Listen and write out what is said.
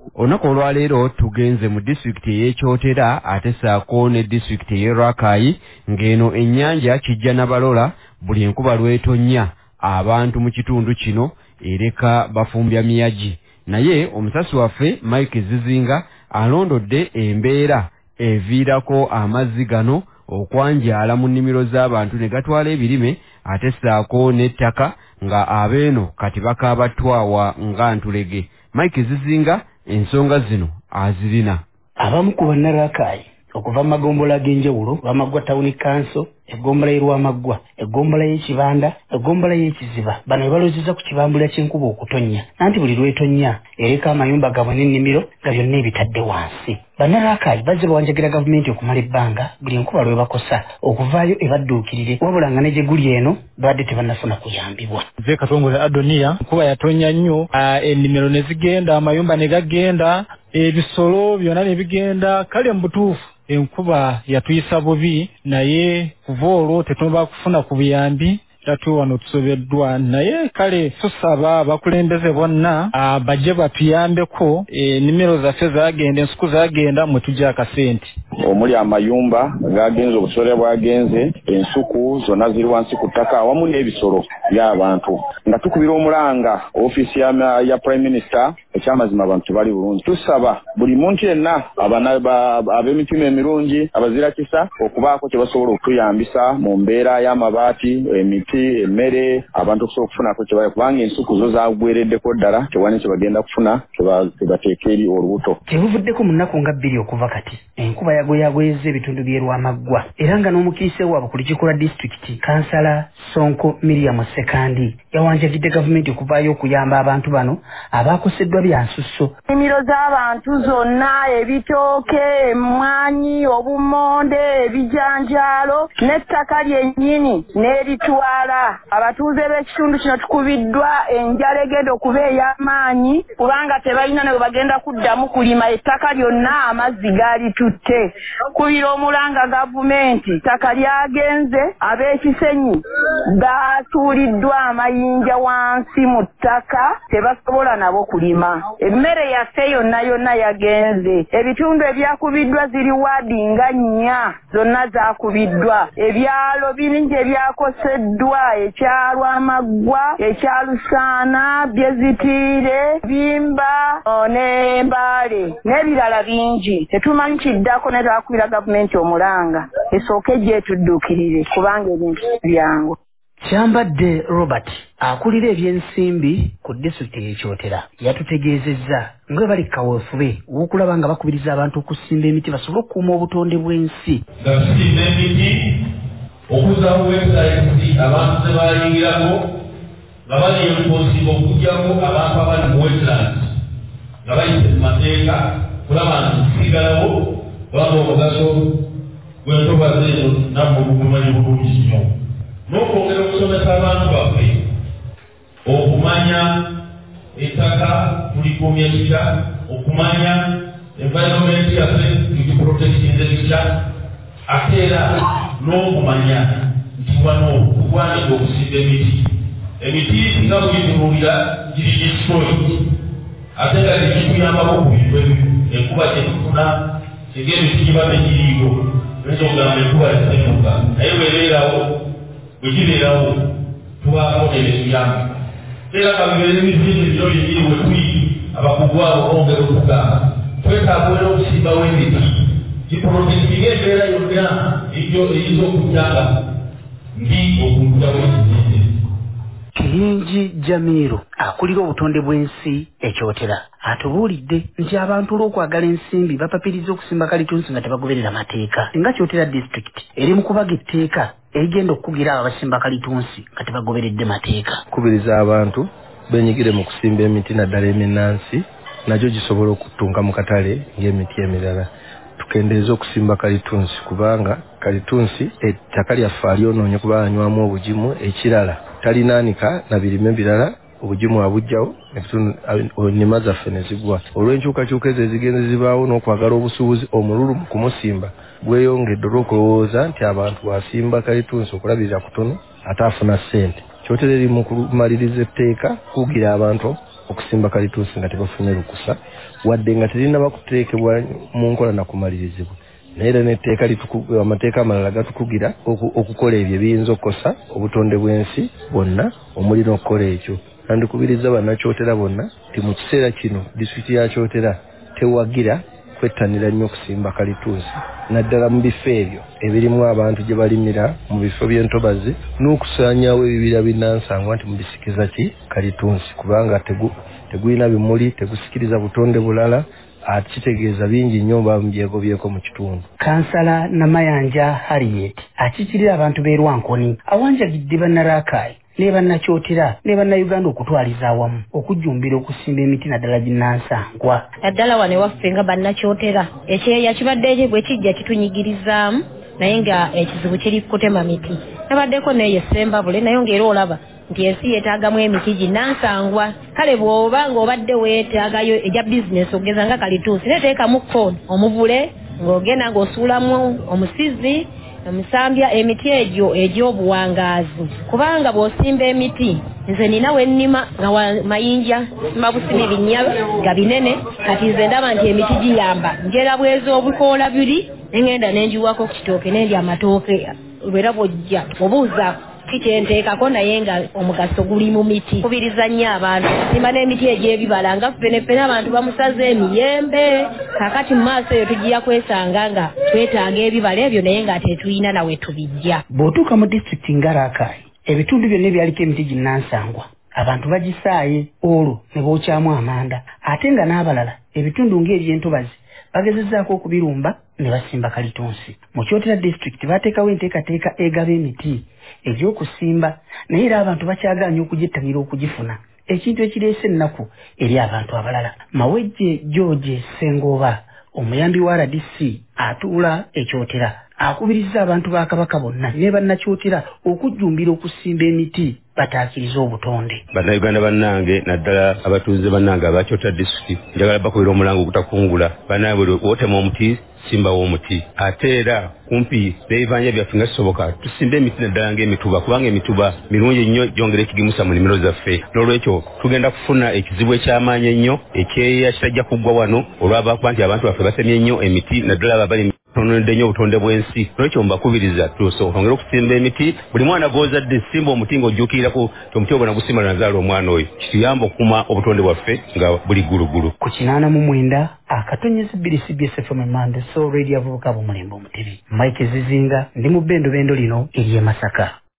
Olunaku olwaleero tugenze mu disitulikiti ey'Ekyotera ate ssaako ne disitulikiti ey'e Rakai ng'eno ennyanja kijja na balola buli enkuba lw'etonnya abantu mu kitundu kino ereka bafumbya miyagi. Naye omusasi waffe Mike Zizinga alondodde embeera eviirako amazzi gano okwanjaala mu nnimiro z'abantu ne gatwala ebirime ate ssaako n'ettaka nga abeeno kati bakaabatwawa nga ntulege. Mike Zizinga ensonga zino azirina. Abamu ku bannarakayi okuva mu magombola ag'enjawulo Lwamaggwa Town Council, eggombola y'Lwamaggwa, eggombola y'Ekibanda, eggombola y'Ekiziba bano balozeza ku kibambulira ky'enkuba okutonnya nanti buli lw'etonnya ereka amayumba gaabwe n'ennimiro nga byonna ebitadde wansi. Bannarakayi bazze bawanjagira gavumenti okumala ebbanga buli enkuba lw'ebakosa okuvaayo ebadduukirire wabula nga ne gye guli eno badde tebannafuna kuyambibwa. Nze Katongole Adonia, enkuba yatonnya nnyo, ennimiro ne zigenda, amayumba ne gagenda, ebisolo byonna ne bigenda. Kale mu butuufu enkuba yatuyisa bubi, naye kuva olwo tetuba kufuna ku buyambi tatu wano tusobeddwa. Naye kale tusaba abakulembeze bonna bajje batuyambeko, ennimiro zaffe zagenda, ensuku zagenda mwe tujja akasente. Omuli amayumba gagenze, obusole bwagenze, ensuku zonna ziri wansi ku ttaka awamu n'ebisolo by'abantu. Nga tukubira omulanga ofiisi ya Prime Minister ekyamazima abantu bali bulungi. Tusaba buli muntu yenna ab'emitima emirungi abazira kisa okubaako kye basobola okutuyambisa mu mbeera y'amabaati, emiti, emmere, abantu okusobola okufunako kye kubanga ensuku zo zaggwereddeko ddala tewani kye bagenda kufuna kye bateeka eri olubuto. Tebuvuddeko mu nnaku nga 2 okuva kati enkuba yagoyagweza ebitundu by'e Lwamaggwa era nga n'omukiise waabwe ku Lukiiko disitulikiti Kansala Sonko Miriam Sekandi yawanjagidde gavumenti okuvaayo okuyamba abantu bano abaakoseddwa bya nsusso. Ennimiro z'abantu zonna, ebitooke, emmwanyi, obumonde, ebijanjaalo n'ettaka lyennyini n'eritwala. Abatuuze b'ekitundu kino tukubiddwa enjala egenda okuba ey'amaanyi kubanga tebalina ne bwe bagenda kuddamu kulima, ettaka lyonna amazzi gaalitutte. Kubira omulanga gavumenti ttaka lyagenze, ab'Ekisenyi baatuuliddwa amayinja wansi mu ttaka tebasobola nabo kulima. Emmere yaffe yonna yagenze. Ebitundu ebyakubiddwa ziri waadi nga 4 zonna zaakubiddwa. Ebyalo bingi ebyakoseddwa, ekya Lwamaggwa, ekya Lusaana, Byezitiire, Bimba ne Mbale n'ebirala bingi. Tetumanyi kiddako ne twakubira gavumenti omulanga esooke gye tudduukirire kubanga ebintu byangu. Kyambadde Robert akulira ebyensimbi ku disitulikiti y'Ekyotera yatutegeezezza nga bali kaweefube w'okulaba nga bakubiriza abantu okusimba emiti basobole okukuuma obutonde bw'ensi. Nga tusimba emiti okuzaawo website abantu ze bayingirako nga bali emposinga okuggyako abantu abali mu wetlands nga bayise mu mateeka kulaba nti kisigalawo kubanga omugaso gw'entobazi ezo nammwe mugumanyi bulungi nnyo. N'okwongera okusomesa abantu baffe okumanya ettaka tulikuumye tutya, okumanya environment yaffe tugiprotectinze tutya, ate era n'okumanya nti wano tugwanidde okusimba emiti. Emiti nga bwitunuulira giri destroyed ate nga tekituyambako ku bintu enkuba kyetufuna ng'emiti giba tegiriiwo oyinza okugamba enkuba yasemuka naye bwebeerawo bwegibeerawo tubaako nebetuyamba era kabibeere ebizinga bino byegiri we tuli abakugu abo bongera okugamba twetaaga era okusimbawo emiti giprotectinga embeera yonna eyinza okujjanga ndi okujjawo ekizinga. Kiyingi Jamiru akulira obutonde bw'ensi Ekyotera atubuulidde nti abantu olw'okwagala ensimbi bapapiriza okusimba kalitunsi nga tebagoberera mateeka. Nga Kyotera disitulikiti eri mu kubaga etteeka erigenda okukugira abo abasimba kalitunsi nga tebagoberedde mateeka. Kubiriza abantu benyigire mu kusimba emiti naddala eminansi nagyo gisobola okutunga mu katale ng'emiti emirala. Tukendeeza okusimba kalitunsi kubanga kalitunsi ettaka lyaffe alyonoonye kuba anywamu obugimu, ekirala talinaanika na birime birala obugimu abujjawo ennima zaffe ne zigwa. Olw'enkyukakyuka ezo ezigenze zibaawo n'okwagala obusuubuzi omululu mu kumusimba bweyongedde olw'okulowooza nti abantu bwasimba kalitunsi okulabirira kutono ate afuna ssente. Kyotera eri mu kumaliriza etteeka kugira abantu okusimba kalitunsi nga tebafunye lukusa wadde nga terina bakuteekebwa mu nkola na kumalirizibwa naye era n'etteeka amateeka amalala gatukugira okukola ebyo ebiyinza okukosa obutonde bw'ensi bwonna omuli n'okukola ekyo nandikubiriza bannakyotera bonna ti mu kiseera kino disitulikiti ya Kyotera tewagira kwettanira nnyo okusimba kalitunsi naddala mu bifo ebyo ebirimu abantu gye balimira mu bifo by'entobazi n'okusaanyaawo ebibira binnansangwa nti mubisikiza ki kalitunsi kubanga tegulina bimuli tegusikiriza butonde bulala ate kitegeeza bingi nnyo bamubyegobyeko mu kitundu. Kansala Namayanja Harriet akikirira abantu b'e Rwankoni awanjagidde bannaraakayi ne bannakyotera ne bannayuganda okutwaliza awamu okujjumbira okusimba emiti naddala ginnansangwa. Naddala wane waffe nga bannakyotera ekyeya kibadde bwe kijja kitunyigirizaamu naye nga ekizibu kiri kutema miti. Nabaddeko neeyesembabule naye ng'era olaba nti ensi yeetaagamu emiti ginnansangwa. Kale bw'oba ng'obadde weetaagayo egya bizinesi okugeza nga kalitunsi neteekamu kooni omuvule ng'ogenda ng'osuulamu omusizi omusambya emiti egyo egy'obuwangaazi kubanga bw'osimba emiti nze nina we nnima nga mayinja mabusimi binnya nga binene kati nze ndaba nti emiti giyamba njera bweza obukoola biri nengenda nenjiwako ku kitooke nendya amatooke lwera bwojja obuuza kikyenteekako naye nga omugaso guli mu miti. Kubiriza nnyo abantu simba n'emiti egy'ebibala nga ffeneffe abantu bamusaze emiyembe kakati mu maaso eyo tugiya kwesanga nga twetaaga ebibala ebyo naye nga tetulina nawe tubijja. Bw'otuuka mu disitulikiti nga Rakai ebitundu byonna ebyaliko emiti ginnansangwa abantu bagisaaye olwo ne bookyamu amanda ate nga n'abalala ebitundu ng'eby'entobazi bagezezzaako okubirumba ne basimba kalitunsi. Mu Kyotera disitulikiti bateekawo enteekateeka egaba emiti egy'okusimba naye era abantu bakyagaanye okugyettanira okugifuna ekintu ekireese ennaku eri abantu abalala. Mawejje George Sengoba omuyambi wa RDC atuula e Kyotera akubiriza abantu ba Kabaka bonna ne bannakyotera okujjumbira okusimba emiti bataakiriza obutonde. Bannayuganda bannange naddala abatuuze bannange aba Kyotera disitulikiti njagala bakubira omulango ogutakungula bannange wotema omuti simbawo omuti ate era kumpi n'ebibanja byaffe nga kisoboka tusimbe emiti naddala ng'emituba kubanga emituba mirungi nnyo gyongera ekigimusa mu nnimiro zaffe n'olwekyo tugenda kufuna ekizibu eky'amaanyi ennyo ekyeya kitajja kuggwa wano olw'abakuba nti abantu baffe basemye nnyo emiti naddala ababali tononedde nnyo obutonde bw'ensi n'olwekyo mbakubiriza ongera okusimba emiti buli mwana gw'ozadde simba omuti ng'ojjukirako omuti ogwo nagusimba nazaala omwana oyo kituyamba okukuuma obutonde bwaffe nga buli gulugulu. Ku 89 akatonyezi BCBS FM Mande so radio avubuka bumulembe omutebi Mike Zizinga ndi mu bendo lino eri e Masaka.